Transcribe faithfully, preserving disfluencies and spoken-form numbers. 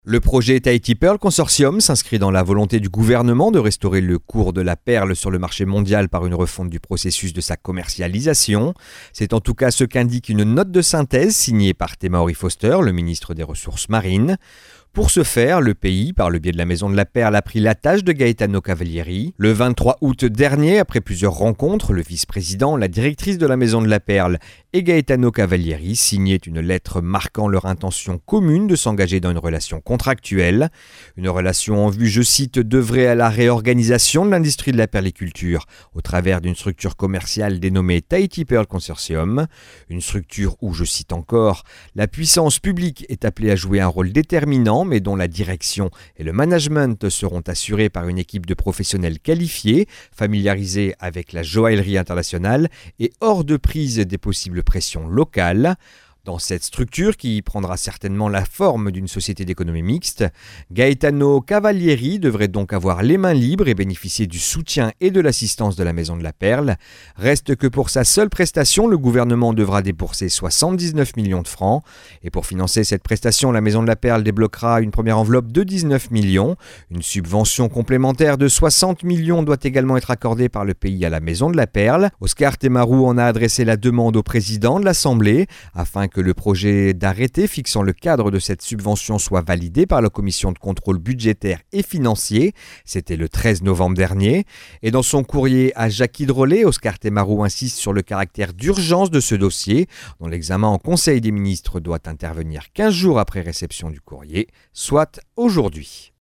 Le projet Tahiti Pearl Consortium s'inscrit dans la volonté du gouvernement de restaurer le cours de la perle sur le marché mondial par une refonte du processus de sa commercialisation. C'est en tout cas ce qu'indique une note de synthèse signée par Temauri Foster, le ministre des Ressources marines. Pour ce faire, le pays, par le biais de la Maison de la Perle, a pris l'attache de Gaetano Cavalieri. Le vingt-trois août dernier, après plusieurs rencontres, le vice-président, la directrice de la Maison de la Perle et Gaetano Cavalieri signaient une lettre marquant leur intention commune de s'engager dans une relation contractuelle. Une relation en vue, je cite, d'œuvrer à la réorganisation de l'industrie de la perliculture au travers d'une structure commerciale dénommée Tahiti Pearl Consortium. Une structure où, je cite encore, la puissance publique est appelée à jouer un rôle déterminant, mais dont la direction et le management seront assurés par une équipe de professionnels qualifiés, familiarisés avec la joaillerie internationale et hors de prise des possibles pressions locales. Dans cette structure, qui prendra certainement la forme d'une société d'économie mixte, Gaetano Cavalieri devrait donc avoir les mains libres et bénéficier du soutien et de l'assistance de la Maison de la Perle. Reste que pour sa seule prestation, le gouvernement devra débourser soixante-dix-neuf millions de francs. Et pour financer cette prestation, la Maison de la Perle débloquera une première enveloppe de dix-neuf millions. Une subvention complémentaire de soixante millions doit également être accordée par le pays à la Maison de la Perle. Oscar Temaru en a adressé la demande au président de l'Assemblée afin que le projet d'arrêté fixant le cadre de cette subvention soit validé par la commission de contrôle budgétaire et financier. C'était le treize novembre dernier. Et dans son courrier à Jackie Drolet, Oscar Temaru insiste sur le caractère d'urgence de ce dossier, dont l'examen en Conseil des ministres doit intervenir quinze jours après réception du courrier, soit aujourd'hui.